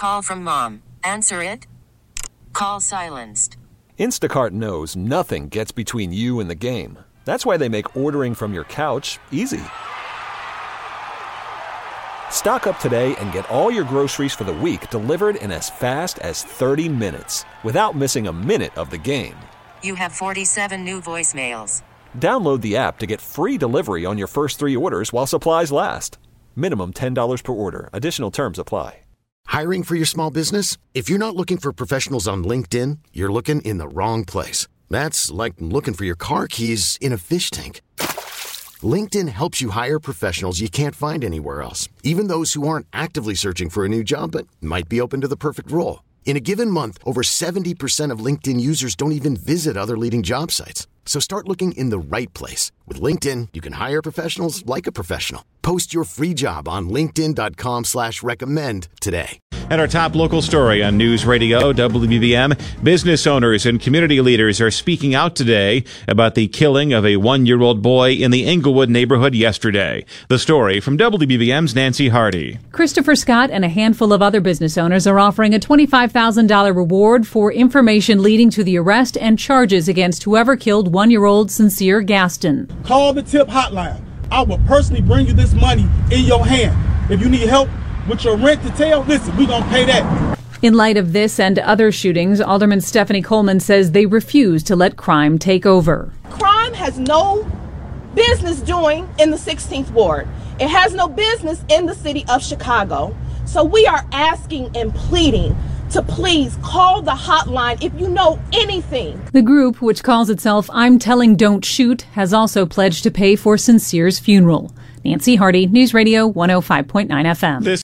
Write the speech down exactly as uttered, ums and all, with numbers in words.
call from mom. Answer it. Call silenced. Instacart knows nothing gets between you and the game. That's why they make ordering from your couch easy. Stock up today and get all your groceries for the week delivered in as fast as thirty minutes without missing a minute of the game. You have forty-seven new voicemails. Download the app to get free delivery on your first three orders while supplies last. Minimum ten dollars per order. Additional terms apply. Hiring for your small business? If you're not looking for professionals on LinkedIn, you're looking in the wrong place. That's like looking for your car keys in a fish tank. LinkedIn helps you hire professionals you can't find anywhere else, even those who aren't actively searching for a new job but might be open to the perfect role. In a given month, over seventy percent of LinkedIn users don't even visit other leading job sites. So start looking in the right place. With LinkedIn, you can hire professionals like a professional. Post your free job on linkedin.com slash recommend today. And our top local story on News Radio W B B M, business owners and community leaders are speaking out today about the killing of a one-year-old boy in the Englewood neighborhood yesterday. The story from W B B M's Nancy Hardy. Christopher Scott and a handful of other business owners are offering a twenty-five thousand dollars reward for information leading to the arrest and charges against whoever killed one-year-old Sincere Gaston. Call the tip hotline. I will personally bring you this money in your hand. If you need help with your rent detail, listen, we're going to pay that. In light of this and other shootings, Alderman Stephanie Coleman says they refuse to let crime take over. Crime has no business doing in the sixteenth Ward. It has no business in the city of Chicago. So we are asking and pleading to please call the hotline if you know anything. The group, which calls itself I'm Telling Don't Shoot, has also pledged to pay for Sincere's funeral. Nancy Hardy, News Radio one oh five point nine F M. This